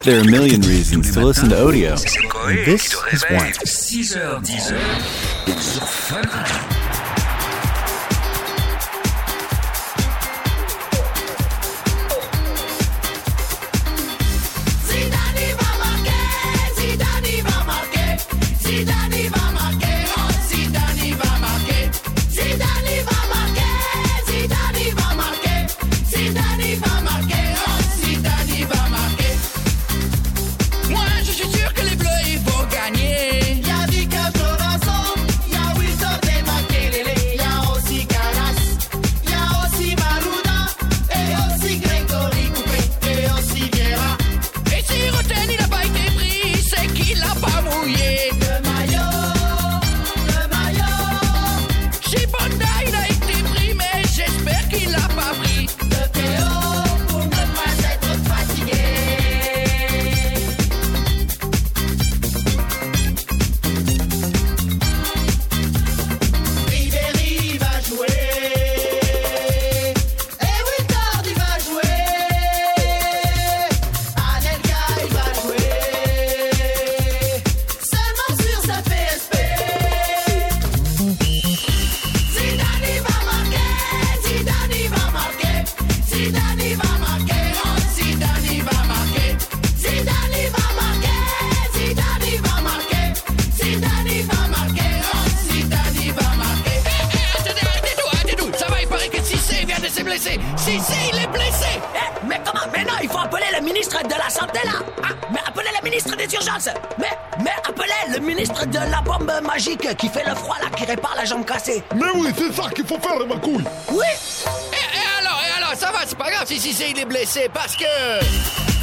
There are a million reasons to listen to Audio, and this is one. 6h10 sur Fun Radio. Qui fait le froid là, qui répare la jambe cassée. Mais oui, c'est ça qu'il faut faire, ma couille. Oui. Et alors, ça va, c'est pas grave si il est blessé, parce que...